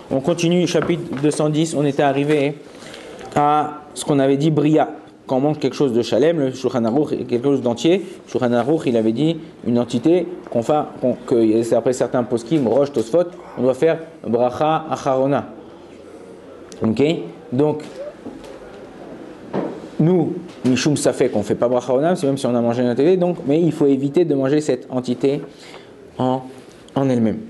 On continue, chapitre 210, on était arrivé à ce qu'on avait dit Bria. Quand on mange quelque chose de Shalem, le Shulchan Aruch, quelque chose d'entier, le Shulchan Aruch, il avait dit une entité que après certains poskim, Rosh, Tosfot, on doit faire Bracha Acharona. Ok? Donc, nous, Mishum Safek, on ne fait pas Bracha Acharona, c'est même si on a mangé une entité, donc, mais il faut éviter de manger cette entité en elle-même.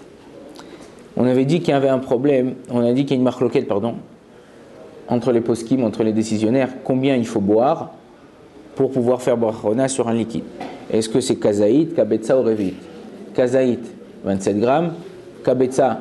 On avait dit qu'il y avait un problème, on a dit qu'il y a une marloquette, entre les poskim, entre les décisionnaires, combien il faut boire pour pouvoir faire brachona sur un liquide. Est-ce que c'est kazaït, kabetza ou revit? Kazaït, 27 grammes. Kabetza,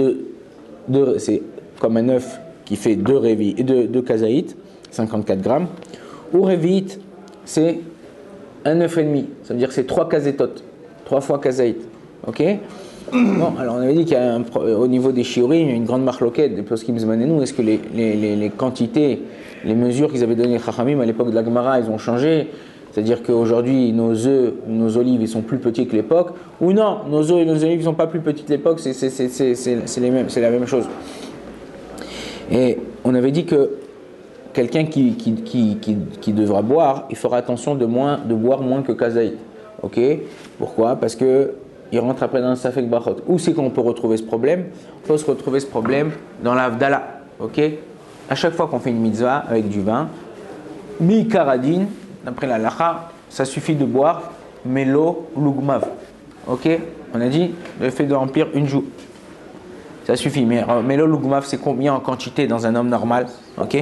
c'est comme un œuf qui fait 2 kazaït, 54 grammes. Ou revit, c'est un œuf et demi. Ça veut dire que c'est 3 kazétotes, 3 fois kazaït. Ok? Bon, alors on avait dit qu'au niveau des shiurim, il y a une grande marloquette des poskim zmanenu. Est-ce que les quantités, les mesures qu'ils avaient données les chachamim à l'époque de la Gemara, ils ont changé? C'est-à-dire qu'aujourd'hui, nos œufs, nos olives, ils sont plus petits que l'époque, ou non, nos œufs et nos olives ne sont pas plus petits que l'époque, c'est la même chose. Et on avait dit que quelqu'un qui devra boire, il fera attention de boire moins que kazaït. Ok? Pourquoi? Parce que il rentre après dans le Safek Brachot. Où c'est qu'on peut retrouver ce problème? On peut se retrouver ce problème dans la Havdalah. Ok? À chaque fois qu'on fait une mitzvah avec du vin, mi karadine, d'après la lacha, ça suffit de boire melo lugmav. Ok? On a dit le fait de remplir une joue. Ça suffit. Mais melo lugmav, c'est combien en quantité dans un homme normal? Ok?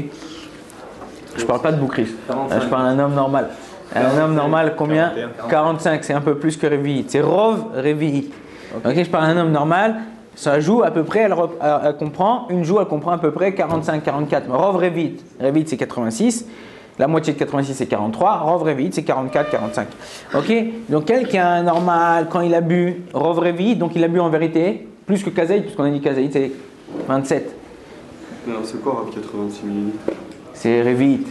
Je parle pas de Boukris. Je parle d'un homme normal. Un homme normal, combien? 45, c'est un peu plus que Revi'it. C'est Rov Revi'it. Ok, je parle d'un homme normal, sa joue à peu près, elle comprend, une joue elle comprend à peu près 45, 44. Rov Revi'it, Revi'it c'est 86, la moitié de 86 c'est 43, Rov Revi'it c'est 44, 45. Ok, donc quelqu'un normal, quand il a bu Rov Revi'it, donc il a bu en vérité plus que Kazaït, puisqu'on a dit Kazaït c'est 27. Non, c'est quoi Rav 86 millilitres? C'est Revi'it.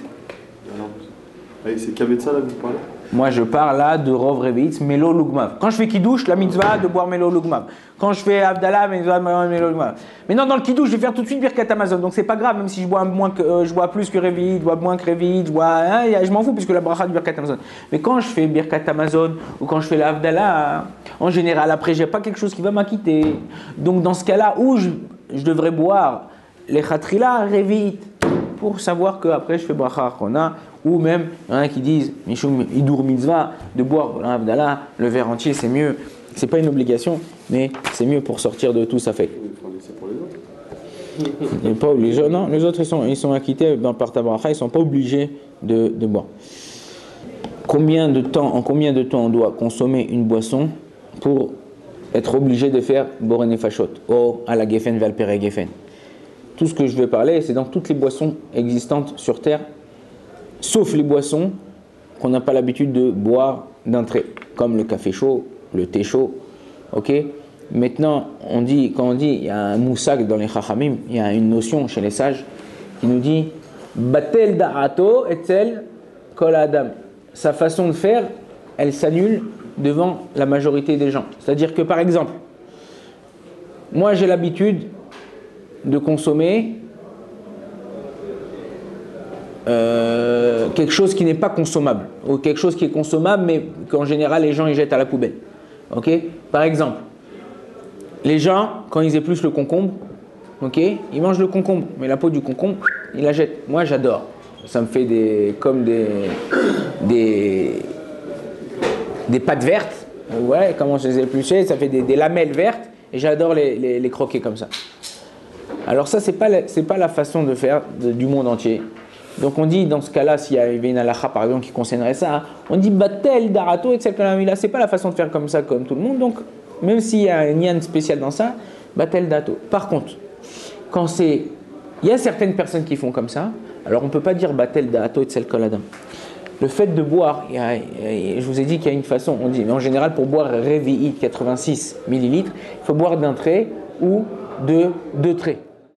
C'est Kabetza là que vous parlez? Moi je parle là de Rov Revi'it, Melo Lugmav. Quand je fais Kiddush, la mitzvah de boire Melo Lugmav. Quand je fais Havdalah, mitzvah de boire Melo Lugmav. Maintenant dans le Kiddush, je vais faire tout de suite Birkat Hamazon. Donc c'est pas grave, même si je bois plus que Revi'it, je bois moins que Revi'it, je m'en fous puisque la bracha du Birkat Hamazon. Mais quand je fais Birkat Hamazon ou quand je fais la Havdalah, en général après j'ai pas quelque chose qui va m'acquitter. Donc dans ce cas-là où je devrais boire les Khatrila Revi'it pour savoir qu'après je fais bracha Achona. Ou même, il y en a qui disent, Mishum Idur Mitzvah, de boire l'Havdalah, le verre entier, c'est mieux. C'est pas une obligation, mais c'est mieux pour sortir de tout ça fait. C'est pour les autres. Pas les autres, non, les autres ils sont acquittés par ta bracha, ils ne sont pas obligés de boire. En combien de temps on doit consommer une boisson pour être obligé de faire Boré Fachot, ou à la Geffen Valpere Geffen? Tout ce que je vais parler, c'est dans toutes les boissons existantes sur Terre, sauf les boissons qu'on n'a pas l'habitude de boire d'entrée, comme le café chaud, le thé chaud. Ok? Maintenant, quand on dit, il y a un moussak dans les chachamim, il y a une notion chez les sages qui nous dit Batel da'ato etzel kol adam. Sa façon de faire, elle s'annule devant la majorité des gens. C'est-à-dire que par exemple, moi j'ai l'habitude de consommer quelque chose qui n'est pas consommable, ou quelque chose qui est consommable mais qu'en général les gens ils jettent à la poubelle. Ok? Par exemple, les gens quand ils épluchent le concombre, ok, ils mangent le concombre, mais la peau du concombre ils la jettent. Moi j'adore, ça me fait des pâtes vertes. Ouais, comment je les ai épluchées, ça fait des lamelles vertes et j'adore les croquer comme ça. Alors ça c'est pas la façon de faire du monde entier. Donc on dit dans ce cas-là, s'il y avait une halakha par exemple qui concernerait ça, on dit batel darato etc. C'est pas la façon de faire comme ça comme tout le monde. Donc même s'il y a un lien spécial dans ça, batel darato. Par contre, il y a certaines personnes qui font comme ça, alors on peut pas dire batel darato etc. Le fait de boire, je vous ai dit qu'il y a une façon, on dit, mais en général pour boire Revi'it 86 millilitres, il faut boire d'un trait ou de deux traits.